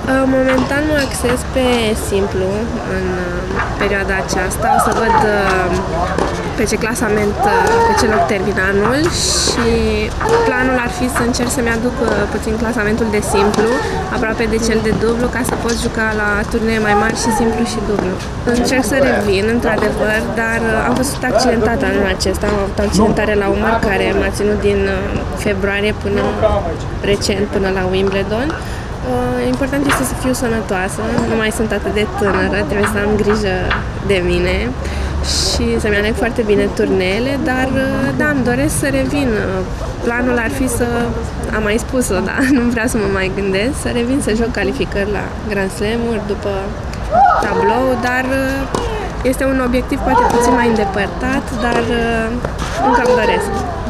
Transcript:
Momentan mă axez pe simplu în perioada aceasta. O să văd pe ce clasament, pe ce loc termin anul și planul ar fi să încerc să-mi aduc puțin clasamentul de simplu, aproape de cel de dublu, ca să pot juca la turnee mai mari și simplu și dublu. Încerc să revin, într-adevăr, dar am fost accidentată anul acesta. Am avut o accidentare la umăr care m-a ținut din februarie până recent, până la Wimbledon. Important este să fiu sănătoasă, nu mai sunt atât de tânără, trebuie să am grijă de mine și să-mi aleg foarte bine turneele, dar da, îmi doresc să revin. Planul ar fi să, am mai spus-o, da, nu vreau să mă mai gândesc, să revin să joc calificări la Grand Slam-uri după tablou, dar este un obiectiv poate puțin mai îndepărtat, dar încă îmi doresc.